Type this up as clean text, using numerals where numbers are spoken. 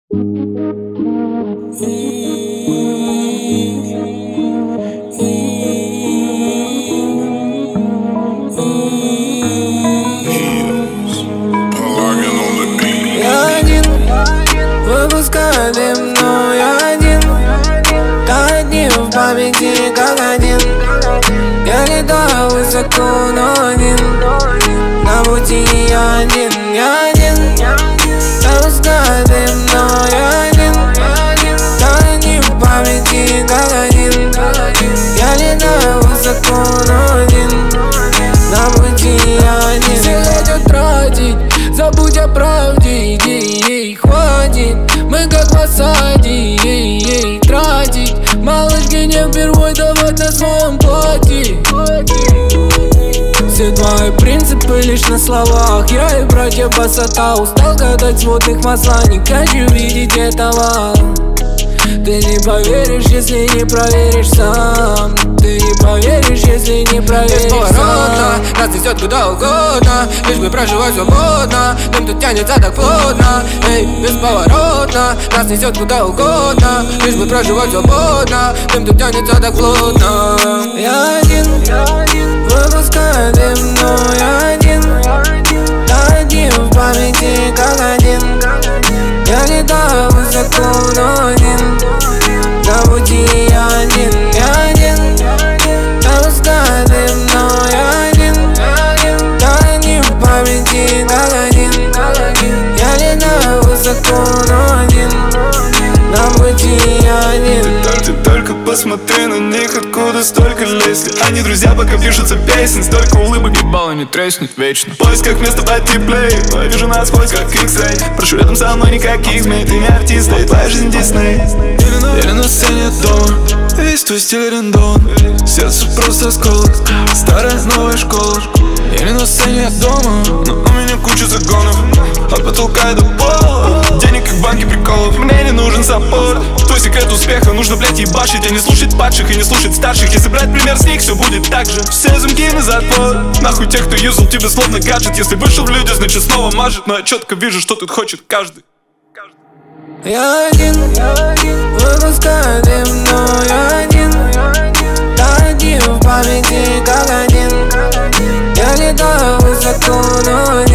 Я один, выпускаю дым, но я один. Тают дни в памяти, как один. Я летаю высоко, но один. На пути я один, я один. Выпускаю дым, но я один. Тают дни в памяти, как один. Я летаю высоко, но один. На пути я один. Все хотят тратить, забудь о правде, ей, хватит. Мы как в осаде, ей, тратить. Малышки не впервой давать на своем платье. Все твои принципы лишь на словах. Я и братья Басата устал катать сводных масла. Не хочу видеть этого. Ты не поверишь, если не проверишь сам. Ты не поверишь, если не проверишь сам. Нас несет куда угодно, лишь бы проживать свободно. Дым тут тянется так плотно, эй, бесповоротно. Нас несет куда угодно, лишь бы проживать свободно. Дым тут тянется так плотно. Я один, выпускаю дым, но я один. Тают дни в памяти, как один. Я летаю высоко, но один. На пути я один, я один. Выпускаю дым, но я один. Тают дни в памяти, как один. Я летаю высоко, но один. На пути я один. Ты только посмотри на них, откуда столько лести. Они друзья, пока пишутся песен. Столько улыбок, ебало не треснет вечно. В поисках места потеплей, вижу нас хоть как X-Ray. Прошу рядом со мной никаких змей. Ты не артист, и твоя жизнь Дисней. Или на сцене дома, весь твой стиль рандом. Сердце просто осколок, старая новая школа. Или на сцене дома, но у меня куча загонов. От потолка до пола, денег как в банке приколов. Мне не нужен саппорт. Твой секрет успеха нужно, блять, ебашить. А не слушать падших и не слушать старших. Если брать пример с них, все будет так же. Все замки на затвор. Нахуй тех, кто юзал тебя словно гаджет. Если вышел в люди, значит снова мажет. Но я четко вижу, что тут хочет каждый. Я один, выпускаю дым, но я один. Тают дни в памяти, как один. Я летаю высоко, но